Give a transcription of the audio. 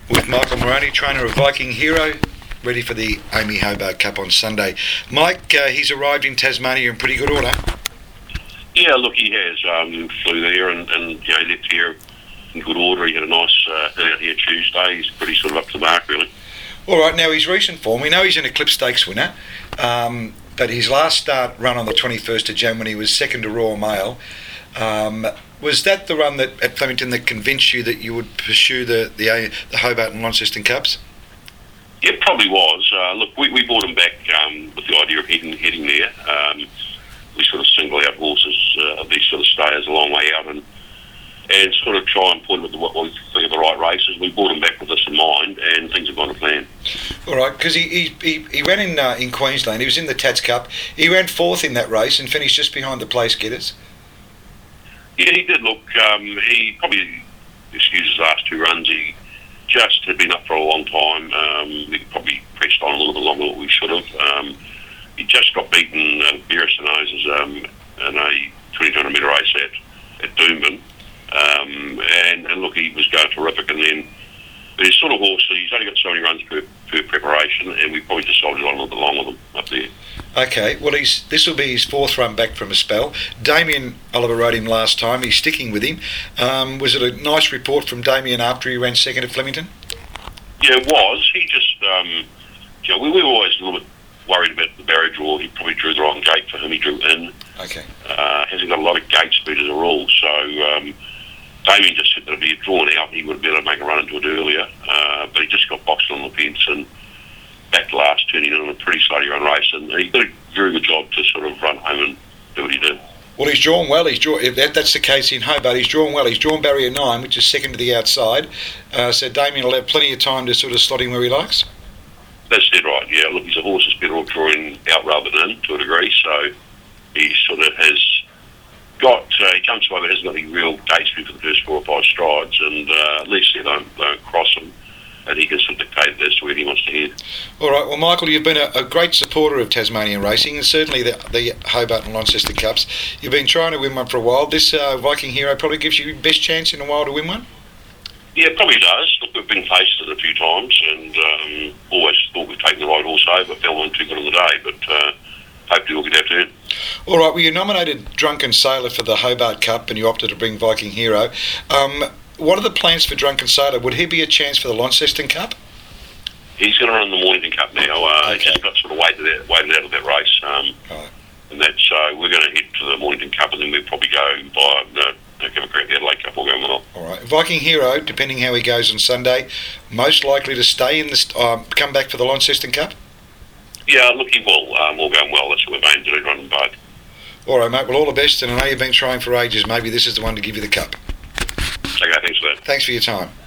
with Michael Moroney, trainer of Viking Hero, ready for the AAMI Hobart Cup on Sunday. Mike, he's arrived in Tasmania in pretty good order. Yeah, look, he has. Flew there and he left here in good order. He had a nice out here Tuesday. He's pretty sort of up to the mark, really. All right, now his recent form, we know he's an Eclipse Stakes winner, but his last start run on the 21st of Jan when he was second to Royal Mail, was that the run that at Flemington that convinced you that you would pursue the Hobart and Launceston Cups? Yeah, it probably was. Look, we brought him back with the idea of heading there. We sort of single out horses of these sort of stayers a long way out and sort of try and point with what we think are the right races. We brought him back with this in mind, and things have gone to plan. All right, because he ran in Queensland. He was in the Tats Cup. He ran fourth in that race and finished just behind the place getters. Yeah, he did. Look, he probably excused his last two runs. He just had been up for a long time. We probably pressed on a little bit longer than we should have. He just got beaten Bereston in a 2,200 metre race at Doomben. And look, he was going terrific, and then but he's sort of horse, he's only got so many runs per preparation, and we probably just soldiered on a little bit long with him up there. Okay, well, this will be his fourth run back from a spell. Damien Oliver rode him last time. He's sticking with him. Was it a nice report from Damien after he ran second at Flemington? Yeah, it was. He just, we were always a little bit worried about the barrier draw. He probably drew the wrong gate for him. He drew in. Okay. Hasn't got a lot of gate speed as a rule, so Damien just said that if he had drawn out, he would have been able to make a run into it earlier, but he just got boxed on the fence and back to last turning in on a pretty slowly run race, and he did a very good job to sort of run home and do what he did. Well, he's drawn well. If that's the case in Hobart, he's drawn well. He's drawn barrier 9, which is second to the outside, so Damien will have plenty of time to sort of slot him where he likes. That's dead right, yeah. Look, he's a horse that's better off drawing out rather than in, to a degree, so he sort of has got, he comes away but hasn't got any real gate speed for the first 4 or 5 strides, and at least they don't cross him, and he can sort of dictate as to where he wants to head. All right, well, Michael, you've been a great supporter of Tasmanian racing, and certainly the Hobart and Launceston Cups. You've been trying to win one for a while. This Viking Hero probably gives you the best chance in a while to win one? Yeah, it probably does. Look, we've been faced with it a few times, and always thought we'd taken the right horse over, fell one too good on the day, but hopefully we'll get our turn. All right, well, you nominated Drunken Sailor for the Hobart Cup, and you opted to bring Viking Hero. What are the plans for Drunken Sailor? Would he be a chance for the Launceston Cup? He's going to run the Mornington Cup now. Okay. He's got sort of waited out of that race. Right. And that's, we're going to head to the Mornington Cup, and then we'll probably go by, give a crack at the Adelaide Cup all going well. All right. Viking Hero, depending how he goes on Sunday, most likely to stay in come back for the Launceston Cup? Yeah, look, he will. All going well. That's what we're aiming to do, running both. All right, mate. Well, all the best, and I know you've been trying for ages. Maybe this is the one to give you the cup. Okay, thanks for that. Thanks for your time.